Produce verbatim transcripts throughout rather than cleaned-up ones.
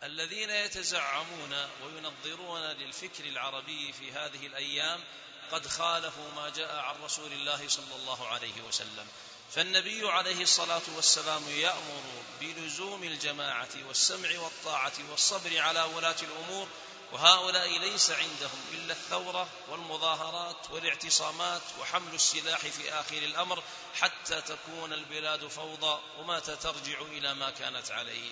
الذين يتزعمون وينظرون للفكر العربي في هذه الأيام قد خالفوا ما جاء عن رسول الله صلى الله عليه وسلم. فالنبي عليه الصلاة والسلام يأمر بلزوم الجماعة والسمع والطاعة والصبر على ولاة الأمور، وهؤلاء ليس عندهم إلا الثورة والمظاهرات والاعتصامات وحمل السلاح في آخر الأمر حتى تكون البلاد فوضى ومتى ترجع إلى ما كانت عليه.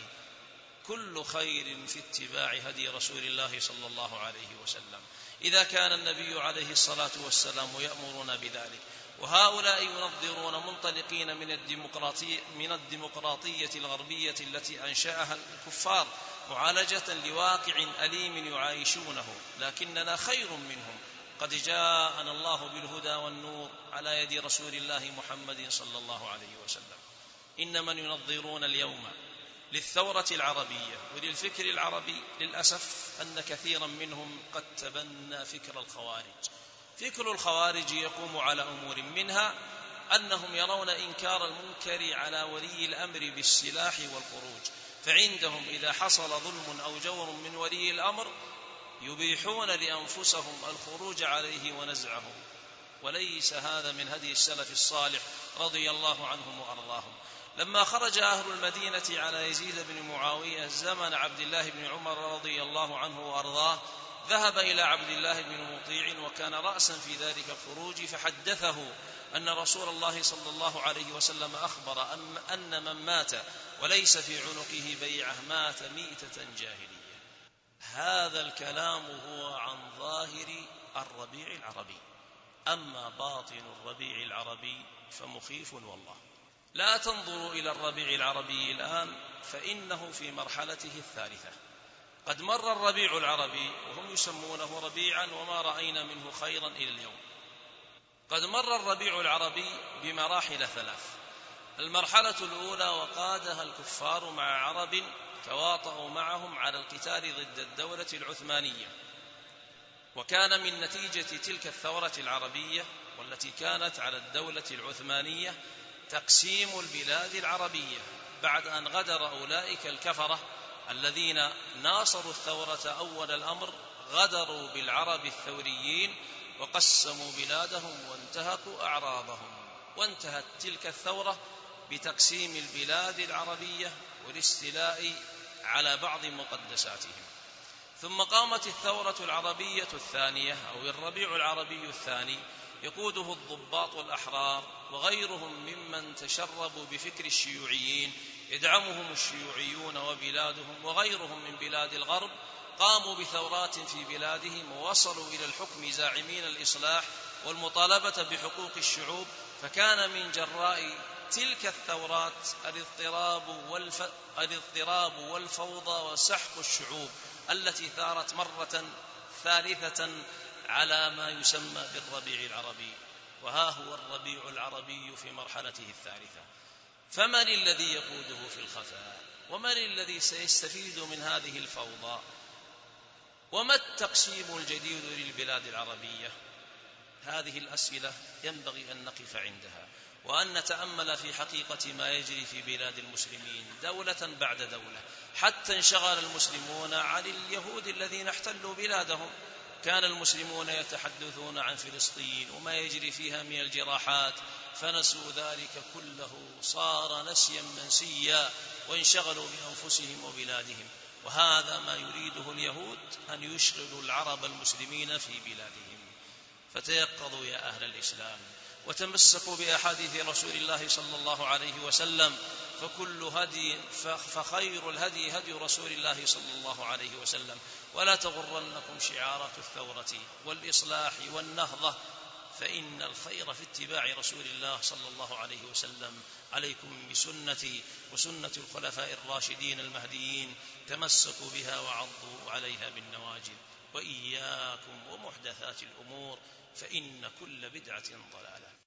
كل خير في اتباع هدي رسول الله صلى الله عليه وسلم إذا كان النبي عليه الصلاة والسلام يأمرنا بذلك، وهؤلاء ينظرون منطلقين من الديمقراطية, من الديمقراطية الغربية التي أنشأها الكفار معالجة لواقع أليم يعايشونه، لكننا خير منهم. قد جاءنا الله بالهدى والنور على يد رسول الله محمد صلى الله عليه وسلم. إن من ينظرون اليوم للثورة العربية وللفكر العربي للأسف أن كثيرا منهم قد تبنى فكر الخوارج. فكر الخوارج يقوم على أمور، منها أنهم يرون إنكار المنكر على ولي الأمر بالسلاح والخروج، فعندهم إذا حصل ظلم أو جور من ولي الأمر يبيحون لأنفسهم الخروج عليه ونزعه، وليس هذا من هدي السلف الصالح رضي الله عنهم وأرضاهم. لما خرج أهل المدينة على يزيد بن معاوية زمن عبد الله بن عمر رضي الله عنه وأرضاه، ذهب إلى عبد الله بن مطيع وكان رأسا في ذلك الخروج، فحدثه أن رسول الله صلى الله عليه وسلم أخبر أن من مات وليس في عنقه بيعة مات ميتة جاهلية. هذا الكلام هو عن ظاهر الربيع العربي، أما باطن الربيع العربي فمخيف والله. لا تنظروا إلى الربيع العربي الآن فإنه في مرحلته الثالثة. قد مر الربيع العربي وهم يسمونه ربيعا وما رأينا منه خيرا إلى اليوم. قد مر الربيع العربي بمراحل ثلاث. المرحلة الأولى وقادها الكفار مع عرب تواطؤوا معهم على القتال ضد الدولة العثمانية، وكان من نتيجة تلك الثورة العربية والتي كانت على الدولة العثمانية تقسيم البلاد العربية، بعد أن غدر أولئك الكفرة الذين ناصروا الثورة أول الأمر غدروا بالعرب الثوريين وقسموا بلادهم وانتهكوا أعراضهم. وانتهت تلك الثورة بتقسيم البلاد العربية والاستيلاء على بعض مقدساتهم. ثم قامت الثورة العربية الثانية أو الربيع العربي الثاني يقوده الضباط والأحرار وغيرهم ممن تشربوا بفكر الشيوعيين، يدعمهم الشيوعيون وبلادهم وغيرهم من بلاد الغرب، قاموا بثورات في بلادهم ووصلوا إلى الحكم زاعمين الإصلاح والمطالبة بحقوق الشعوب. فكان من جراء تلك الثورات الاضطراب, والف... الاضطراب والفوضى وسحق الشعوب التي ثارت مرة ثالثة على ما يسمى بالربيع العربي. وها هو الربيع العربي في مرحلته الثالثة. فمن الذي يقوده في الخفاء؟ ومن الذي سيستفيد من هذه الفوضى؟ وما التقسيم الجديد للبلاد العربية؟ هذه الأسئلة ينبغي أن نقف عندها وأن نتأمل في حقيقة ما يجري في بلاد المسلمين دولة بعد دولة، حتى انشغل المسلمون عن اليهود الذين احتلوا بلادهم. كان المسلمون يتحدثون عن فلسطين وما يجري فيها من الجراحات، فنسوا ذلك كله، صار نسيا منسيا وانشغلوا بأنفسهم وبلادهم. وهذا ما يريده اليهود، أن يشغلوا العرب المسلمين في بلادهم. فتيقظوا يا أهل الإسلام وتمسكوا بأحاديث رسول الله صلى الله عليه وسلم، فكل هدي فخير الهدي هدي رسول الله صلى الله عليه وسلم. ولا تغرنكم شعارات الثورة والإصلاح والنهضة، فإن الخير في اتباع رسول الله صلى الله عليه وسلم. عليكم بسنتي وسنة الخلفاء الراشدين المهديين، تمسكوا بها وعضوا عليها بالنواجذ، وإياكم ومحدثات الأمور، فإن كل بدعة ضلالة.